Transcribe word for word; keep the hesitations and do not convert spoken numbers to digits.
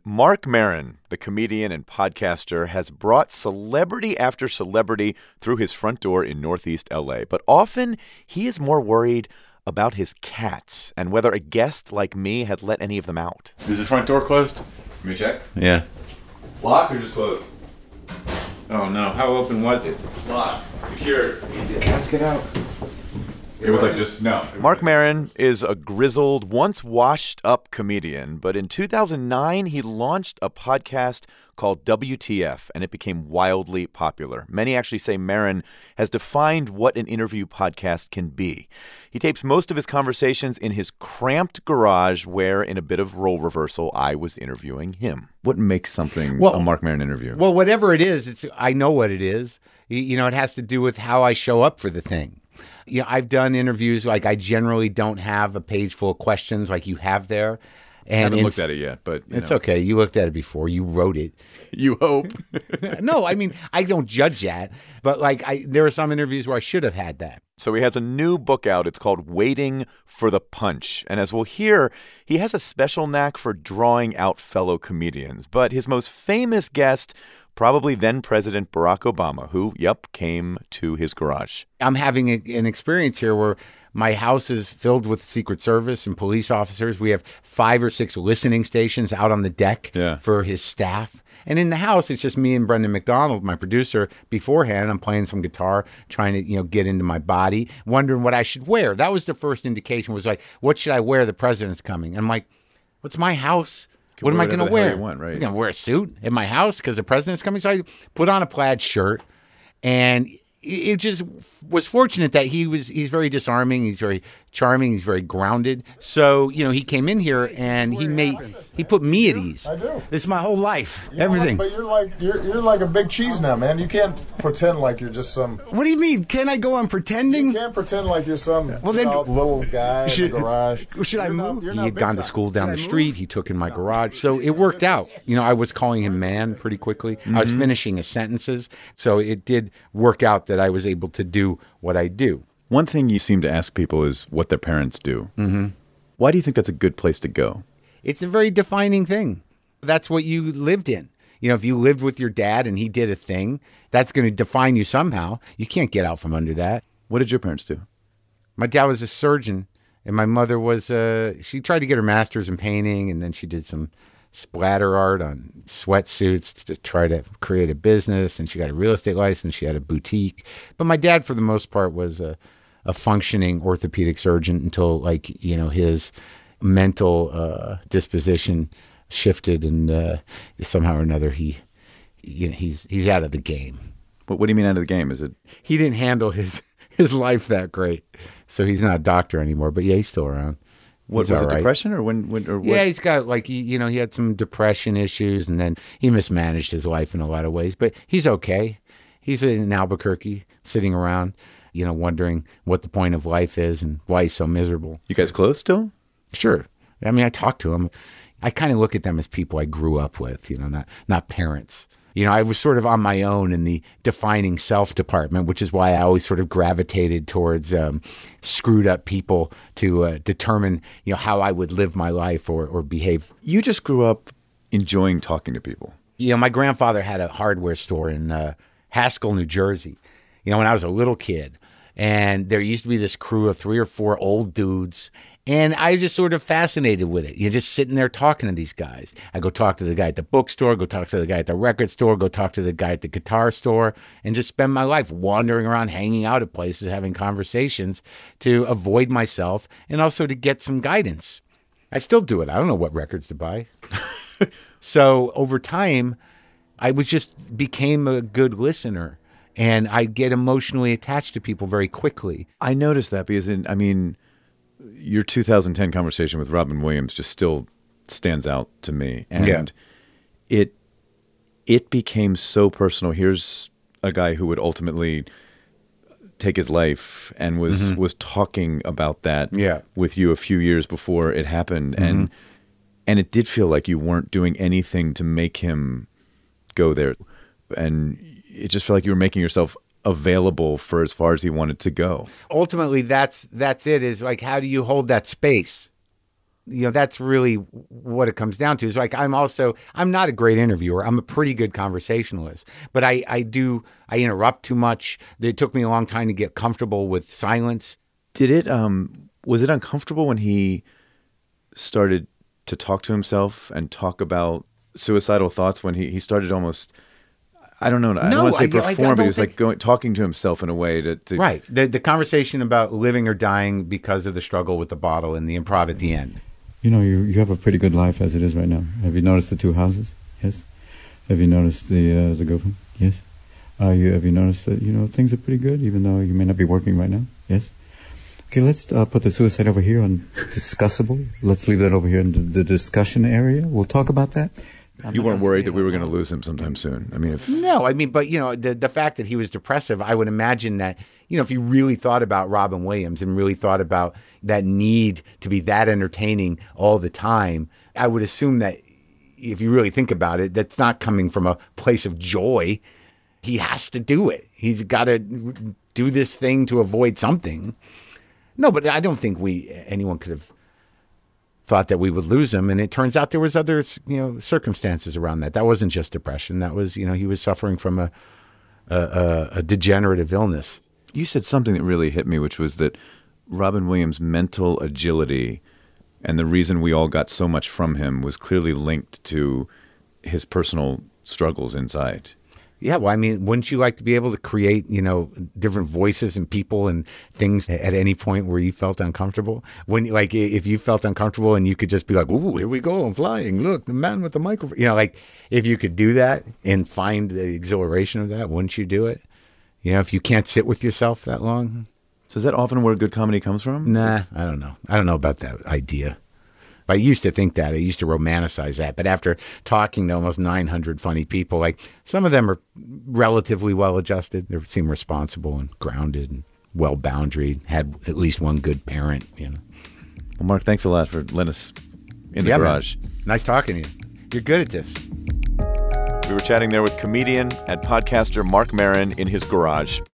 Marc Maron, the comedian and podcaster, has brought celebrity after celebrity through his front door in Northeast L A. But often, he is more worried about his cats and whether a guest like me had let any of them out. Is the front door closed? Let me check. Yeah. Locked or just closed? Oh, no. How open was it? Locked. Secured. Did the cats get out? It was like just, no. Marc Maron is a grizzled, once washed-up comedian, but in two thousand nine, he launched a podcast called W T F, and it became wildly popular. Many actually say Maron has defined what an interview podcast can be. He tapes most of his conversations in his cramped garage where, in a bit of role reversal, I was interviewing him. What makes something well, a Marc Maron interview? Well, whatever it is, it's I know what it is. You know, it has to do with how I show up for the thing. You know, I've done interviews, like I generally don't have a page full of questions like you have there. And I haven't looked at it yet, but you it's know. okay. You looked at it before. You wrote it. You hope. No, I mean, I don't judge that. But like, I there are some interviews where I should have had that. So he has a new book out. It's called Waiting for the Punch. And as we'll hear, he has a special knack for drawing out fellow comedians. But his most famous guest, probably then-President Barack Obama, who, yep, came to his garage. I'm having a, an experience here where my house is filled with Secret Service and police officers. We have five or six listening stations out on the deck yeah. for his staff. And in the house, it's just me and Brendan McDonald, my producer. Beforehand, I'm playing some guitar, trying to, you know, get into my body, wondering what I should wear. That was the first indication, was like, what should I wear? The president's coming. And I'm like, what's my house? What am I going to wear? You want, right? I'm going to wear a suit in my house because the president's coming. So I put on a plaid shirt, and it just was fortunate that he was, he's very disarming. He's very charming. He's very grounded. So, you know, he came in here and he made, he put me at ease. I do. This is my whole life. You know, everything. But you're like, you're, you're like a big cheese now, man. You can't pretend like you're just some. What do you mean? Can I go on pretending? You can't pretend like you're some well, then, you know, little guy should, in the garage. Should I you're move? Not, he not had gone time. to school down Should the I street. move? He took in my garage. So it worked out. You know, I was calling him man pretty quickly. Mm-hmm. I was finishing his sentences. So it did work out that I was able to do what I do. One thing you seem to ask people is what their parents do. Mm-hmm. Why do you think that's a good place to go? It's a very defining thing. That's what you lived in. You know, if you lived with your dad and he did a thing, that's going to define you somehow. You can't get out from under that. What did your parents do? My dad was a surgeon, and my mother was, uh, she tried to get her master's in painting, and then she did some splatter art on sweatsuits to try to create a business, and she got a real estate license. She had a boutique. But my dad, for the most part, was a, a functioning orthopedic surgeon until, like, you know, his mental uh, disposition shifted, and uh, somehow or another he, you know, he's he's out of the game. But what do you mean out of the game? Is it he didn't handle his his life that great, so he's not a doctor anymore. But yeah, he's still around. What He's was it? right. Depression or when? when or what? Yeah, he's got like he, you know, he had some depression issues, and then he mismanaged his life in a lot of ways. But he's okay. He's in Albuquerque, sitting around, you know, wondering what the point of life is and why he's so miserable. You guys close still? Sure. I mean, I talk to him. I kind of look at them as people I grew up with, you know, not not parents. You know, I was sort of on my own in the defining self department, which is why I always sort of gravitated towards um, screwed up people to uh, determine, you know, how I would live my life or, or behave. You just grew up enjoying talking to people. You know, my grandfather had a hardware store in uh, Haskell, New Jersey, you know, when I was a little kid. And there used to be this crew of three or four old dudes. And I was just sort of fascinated with it. You're just sitting there talking to these guys. I go talk to the guy at the bookstore, go talk to the guy at the record store, go talk to the guy at the guitar store, and just spend my life wandering around, hanging out at places, having conversations to avoid myself and also to get some guidance. I still do it. I don't know what records to buy. So over time, I was just became a good listener, and I get emotionally attached to people very quickly. I noticed that because, in, I mean, your two thousand ten conversation with Robin Williams just still stands out to me. And yeah. it it became so personal. Here's a guy who would ultimately take his life and was, mm-hmm. was talking about that yeah. with you a few years before it happened. Mm-hmm. And and it did feel like you weren't doing anything to make him go there. And it just felt like you were making yourself available for as far as he wanted to go. Ultimately, that's that's it, is like, how do you hold that space? You know, that's really what it comes down to. Is like, I'm also, I'm not a great interviewer. I'm a pretty good conversationalist, but I, I do, I interrupt too much. It took me a long time to get comfortable with silence. Did it, um, was it uncomfortable when he started to talk to himself and talk about suicidal thoughts, when he, he started almost, I don't know, I No, don't want to say I- I- I perform, but don't he was think- like going, talking to himself in a way to, to Right. The, the conversation about living or dying because of the struggle with the bottle and the improv at the end. You know, you you have a pretty good life as it is right now. Have you noticed the two houses? Yes. Have you noticed the uh, the girlfriend? Yes. Uh, you have you noticed that you know things are pretty good, even though you may not be working right now? Yes. Okay, let's uh, put the suicide over here on discussable. Let's leave that over here in the, the discussion area. We'll talk about that. I'm You not weren't gonna worried say that we it were out going to loud. lose him sometime soon. I mean, if No, I mean, but you know, the the fact that he was depressive, I would imagine that, you know, if you really thought about Robin Williams and really thought about that need to be that entertaining all the time, I would assume that if you really think about it, that's not coming from a place of joy. He has to do it. He's got to do this thing to avoid something. No, but I don't think we anyone could have thought that we would lose him, and it turns out there was other, you know, circumstances around that. That wasn't just depression. That was, you know, he was suffering from a a, a, a degenerative illness. you said something that really hit me, which was that Robin Williams' mental agility and the reason we all got so much from him was clearly linked to his personal struggles inside. Yeah, well, I mean, wouldn't you like to be able to create, you know, different voices and people and things at any point where you felt uncomfortable? When, like, if you felt uncomfortable and you could just be like, "Ooh, here we go, I'm flying! Look, the man with the microphone." You know, like, if you could do that and find the exhilaration of that, wouldn't you do it? You know, if you can't sit with yourself that long. So is that often where good comedy comes from? Nah, I don't know. I don't know about that idea. I used to think that. I used to romanticize that. But after talking to almost nine hundred funny people, like, some of them are relatively well-adjusted. They seem responsible and grounded and well-boundaried, had at least one good parent, you know. Well, Mark, thanks a lot for letting us in the Yeah, man. garage. Nice talking to you. You're good at this. We were chatting there with comedian and podcaster Mark Maron in his garage.